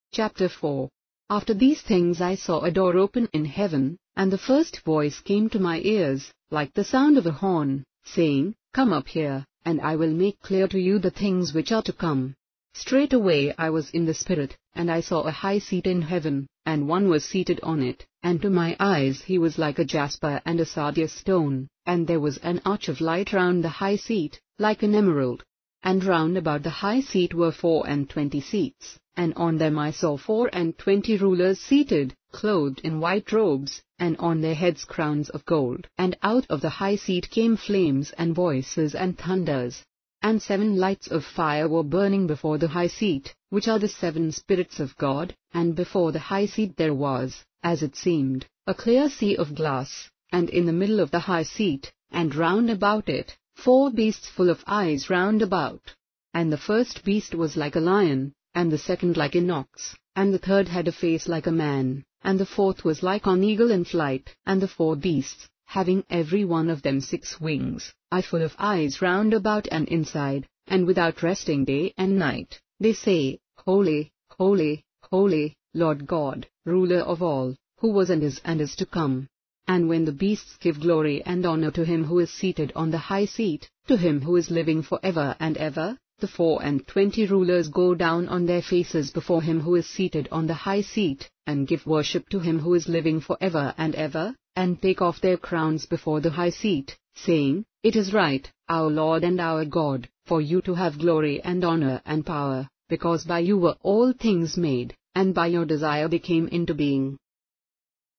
Chapter 4. After these things I saw a door open in heaven, and the first voice came to my ears, like the sound of a horn, saying, Come up here, and I will make clear to you the things which are to come. Straightway I was in the Spirit, and I saw a high seat in heaven, and one was seated on it, and to my eyes he was like a jasper and a sardius stone, and there was an arch of light round the high seat, like an emerald. And round about the high seat were 24 seats, and on them I saw 24 rulers seated, clothed in white robes, and on their heads crowns of gold. And out of the high seat came flames and voices and thunders. And 7 lights of fire were burning before the high seat, which are the 7 spirits of God, and before the high seat there was, as it seemed, a clear sea of glass, and in the middle of the high seat, and round about it, 4 beasts full of eyes round about. And the first beast was like a lion, and the second like an ox, and the third had a face like a man, and the fourth was like an eagle in flight. And the 4 beasts, having every one of them 6 wings, are full of eyes round about and inside, and without resting day and night, they say, Holy, holy, holy, Lord God, ruler of all, who was and is to come. And when the beasts give glory and honor to him who is seated on the high seat, to him who is living forever and ever, the 24 rulers go down on their faces before him who is seated on the high seat, and give worship to him who is living forever and ever, and take off their crowns before the high seat, saying, It is right, our Lord and our God, for you to have glory and honor and power, because by you were all things made, and by your desire they came into being.